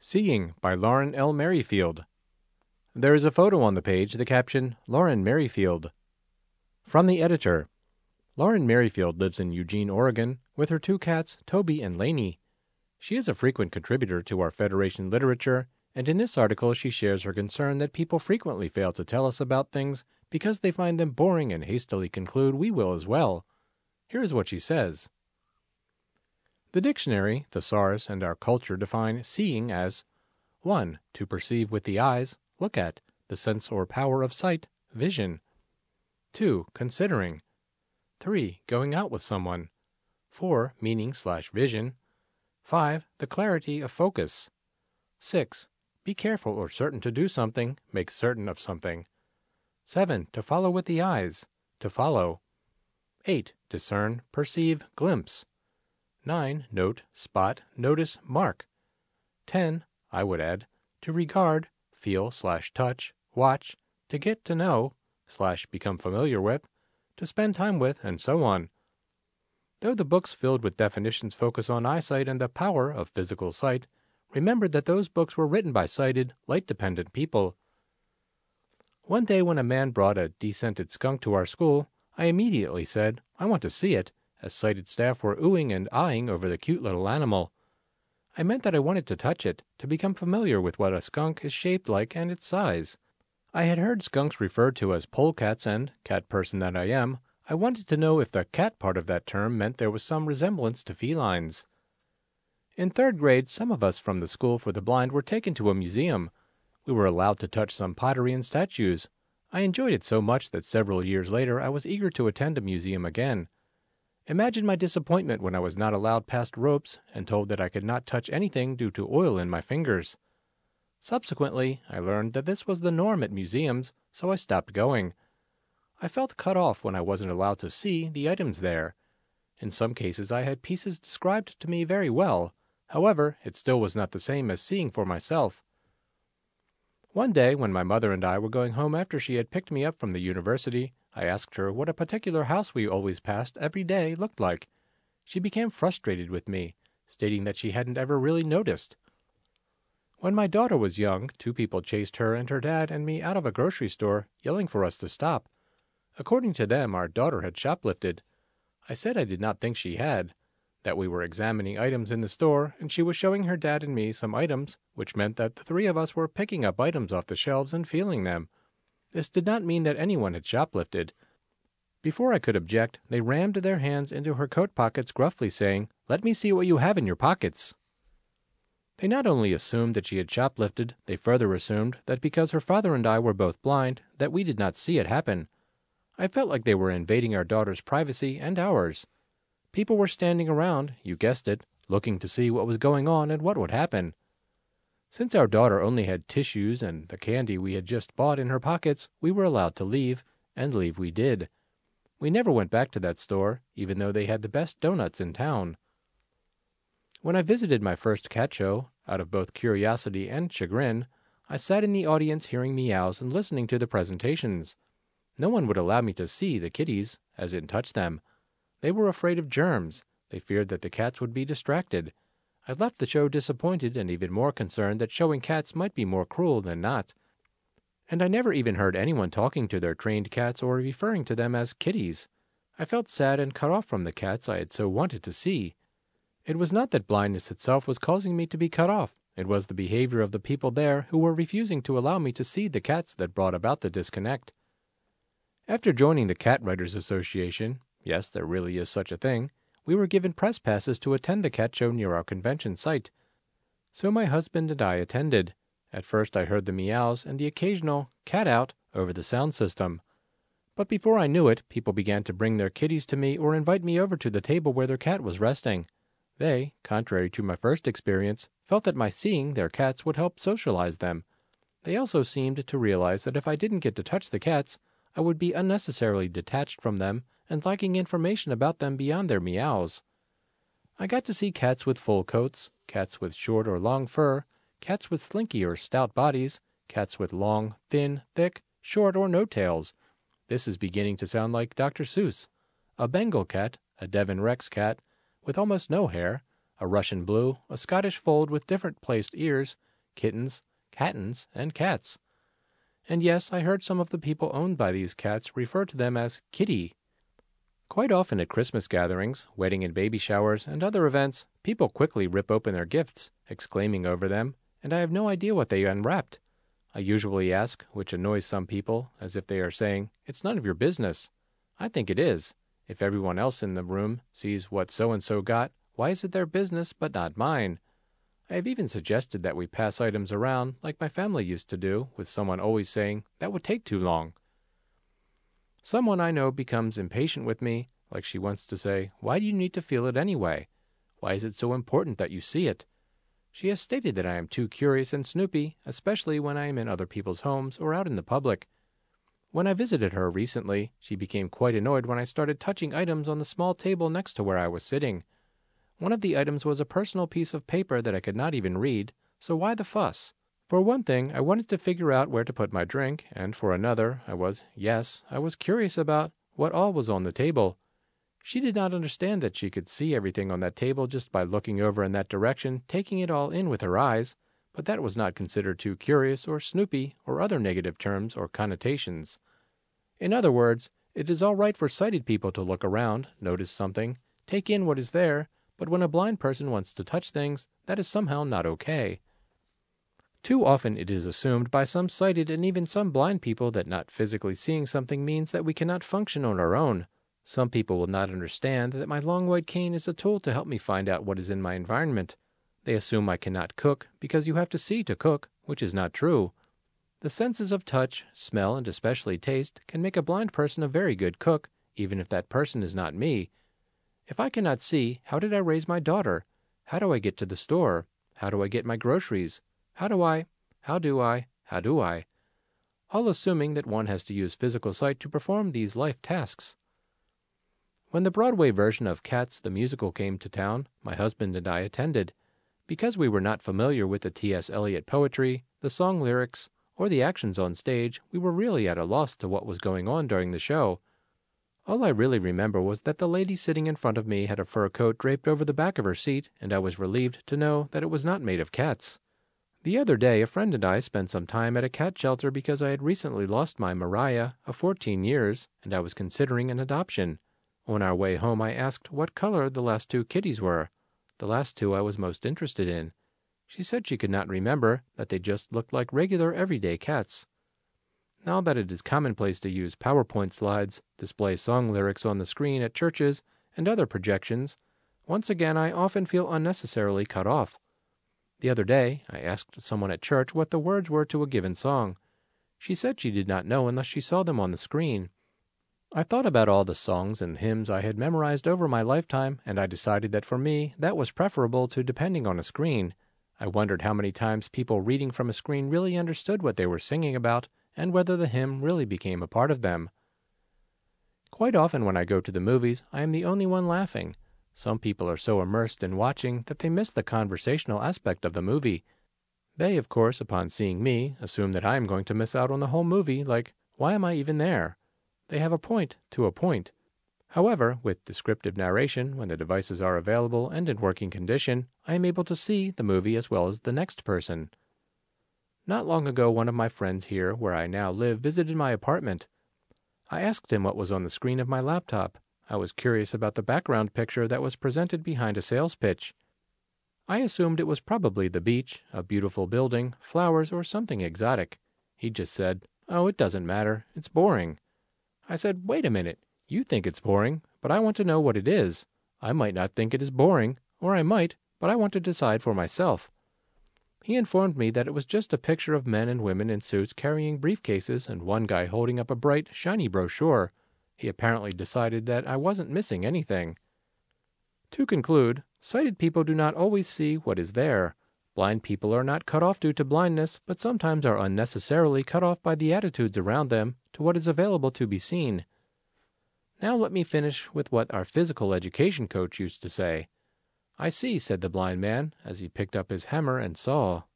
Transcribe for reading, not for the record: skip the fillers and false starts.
Seeing by Lauren L. Merrifield. There is a photo on the page, the caption, Lauren Merrifield. From the editor. Lauren Merrifield lives in Eugene, Oregon, with her two cats, Toby and Lainey. She is a frequent contributor to our Federation literature, and in this article she shares her concern that people frequently fail to tell us about things because they find them boring and hastily conclude we will as well. Here is what she says. The dictionary, thesaurus, and our culture define seeing as 1. To perceive with the eyes, look at, the sense or power of sight, vision. 2. Considering. 3. Going out with someone. 4. Meaning/vision. 5. The clarity of focus. 6. Be careful or certain to do something, make certain of something. 7. To follow with the eyes, to follow. 8. Discern, perceive, glimpse. 9. Note, spot, notice, mark. 10. I would add, to regard, feel/touch, watch, to get to know/become familiar with, to spend time with, and so on. Though the books filled with definitions focus on eyesight and the power of physical sight, remember that those books were written by sighted, light-dependent people. One day when a man brought a descented skunk to our school, I immediately said, I want to see it, as sighted staff were oohing and eyeing over the cute little animal. I meant that I wanted to touch it, to become familiar with what a skunk is shaped like and its size. I had heard skunks referred to as polecats and, cat person that I am, I wanted to know if the cat part of that term meant there was some resemblance to felines. In third grade, some of us from the School for the Blind were taken to a museum. We were allowed to touch some pottery and statues. I enjoyed it so much that several years later I was eager to attend a museum again. Imagine my disappointment when I was not allowed past ropes and told that I could not touch anything due to oil in my fingers. Subsequently, I learned that this was the norm at museums, so I stopped going. I felt cut off when I wasn't allowed to see the items there. In some cases I had pieces described to me very well. However, it still was not the same as seeing for myself. One day, when my mother and I were going home after she had picked me up from the university, I asked her what a particular house we always passed every day looked like. She became frustrated with me, stating that she hadn't ever really noticed. When my daughter was young, two people chased her and her dad and me out of a grocery store, yelling for us to stop. According to them, our daughter had shoplifted. I said I did not think she had, that we were examining items in the store, and she was showing her dad and me some items, which meant that the three of us were picking up items off the shelves and feeling them. This did not mean that anyone had shoplifted. Before I could object, they rammed their hands into her coat pockets, gruffly saying, "Let me see what you have in your pockets." They not only assumed that she had shoplifted, they further assumed that because her father and I were both blind, that we did not see it happen. I felt like they were invading our daughter's privacy and ours. People were standing around, you guessed it, looking to see what was going on and what would happen. Since our daughter only had tissues and the candy we had just bought in her pockets, we were allowed to leave, and leave we did. We never went back to that store, even though they had the best donuts in town. When I visited my first cat show, out of both curiosity and chagrin, I sat in the audience hearing meows and listening to the presentations. No one would allow me to see the kitties, as in touch them. They were afraid of germs. They feared that the cats would be distracted. I left the show disappointed and even more concerned that showing cats might be more cruel than not. And I never even heard anyone talking to their trained cats or referring to them as kitties. I felt sad and cut off from the cats I had so wanted to see. It was not that blindness itself was causing me to be cut off. It was the behavior of the people there who were refusing to allow me to see the cats that brought about the disconnect. After joining the Cat Writers Association, yes, there really is such a thing, we were given press passes to attend the cat show near our convention site. So my husband and I attended. At first I heard the meows and the occasional cat out over the sound system. But before I knew it, people began to bring their kitties to me or invite me over to the table where their cat was resting. They, contrary to my first experience, felt that my seeing their cats would help socialize them. They also seemed to realize that if I didn't get to touch the cats, I would be unnecessarily detached from them and lacking information about them beyond their meows. I got to see cats with full coats, cats with short or long fur, cats with slinky or stout bodies, cats with long, thin, thick, short or no tails. This is beginning to sound like Dr. Seuss. A Bengal cat, a Devon Rex cat with almost no hair, a Russian blue, a Scottish fold with different placed ears, kittens, kattens, and cats. And yes, I heard some of the people owned by these cats refer to them as kitty. Quite often at Christmas gatherings, wedding and baby showers, and other events, people quickly rip open their gifts, exclaiming over them, and I have no idea what they unwrapped. I usually ask, which annoys some people, as if they are saying, "It's none of your business." I think it is. If everyone else in the room sees what so-and-so got, why is it their business but not mine? I have even suggested that we pass items around like my family used to do, with someone always saying, "That would take too long." Someone I know becomes impatient with me, like she wants to say, "Why do you need to feel it anyway? Why is it so important that you see it?" She has stated that I am too curious and snoopy, especially when I am in other people's homes or out in the public. When I visited her recently, she became quite annoyed when I started touching items on the small table next to where I was sitting. One of the items was a personal piece of paper that I could not even read, so why the fuss? For one thing, I wanted to figure out where to put my drink, and for another, I was curious about what all was on the table. She did not understand that she could see everything on that table just by looking over in that direction, taking it all in with her eyes, but that was not considered too curious or snoopy or other negative terms or connotations. In other words, it is all right for sighted people to look around, notice something, take in what is there, but when a blind person wants to touch things, that is somehow not okay. Too often it is assumed by some sighted and even some blind people that not physically seeing something means that we cannot function on our own. Some people will not understand that my long white cane is a tool to help me find out what is in my environment. They assume I cannot cook because you have to see to cook, which is not true. The senses of touch, smell, and especially taste can make a blind person a very good cook, even if that person is not me. If I cannot see, how did I raise my daughter? How do I get to the store? How do I get my groceries? How do I? All assuming that one has to use physical sight to perform these life tasks. When the Broadway version of Cats the Musical came to town, my husband and I attended. Because we were not familiar with the T.S. Eliot poetry, the song lyrics, or the actions on stage, we were really at a loss to what was going on during the show. All I really remember was that the lady sitting in front of me had a fur coat draped over the back of her seat, and I was relieved to know that it was not made of cats. The other day, a friend and I spent some time at a cat shelter because I had recently lost my Mariah of 14 years, and I was considering an adoption. On our way home, I asked what color the last 2 kitties were, the last 2 I was most interested in. She said she could not remember, that they just looked like regular everyday cats. Now that it is commonplace to use PowerPoint slides, display song lyrics on the screen at churches, and other projections, once again I often feel unnecessarily cut off. The other day, I asked someone at church what the words were to a given song. She said she did not know unless she saw them on the screen. I thought about all the songs and hymns I had memorized over my lifetime, and I decided that for me, that was preferable to depending on a screen. I wondered how many times people reading from a screen really understood what they were singing about, and whether the hymn really became a part of them. Quite often when I go to the movies, I am the only one laughing. Some people are so immersed in watching that they miss the conversational aspect of the movie. They, of course, upon seeing me, assume that I am going to miss out on the whole movie, like, why am I even there? They have a point to a point. However, with descriptive narration, when the devices are available and in working condition, I am able to see the movie as well as the next person. Not long ago, one of my friends here, where I now live, visited my apartment. I asked him what was on the screen of my laptop. I was curious about the background picture that was presented behind a sales pitch. I assumed it was probably the beach, a beautiful building, flowers, or something exotic. He just said, "Oh, it doesn't matter. It's boring." I said, "Wait a minute. You think it's boring, but I want to know what it is. I might not think it is boring, or I might, but I want to decide for myself." He informed me that it was just a picture of men and women in suits carrying briefcases and one guy holding up a bright, shiny brochure. He apparently decided that I wasn't missing anything. To conclude, sighted people do not always see what is there. Blind people are not cut off due to blindness, but sometimes are unnecessarily cut off by the attitudes around them to what is available to be seen. Now let me finish with what our physical education coach used to say. "I see," said the blind man, as he picked up his hammer and saw.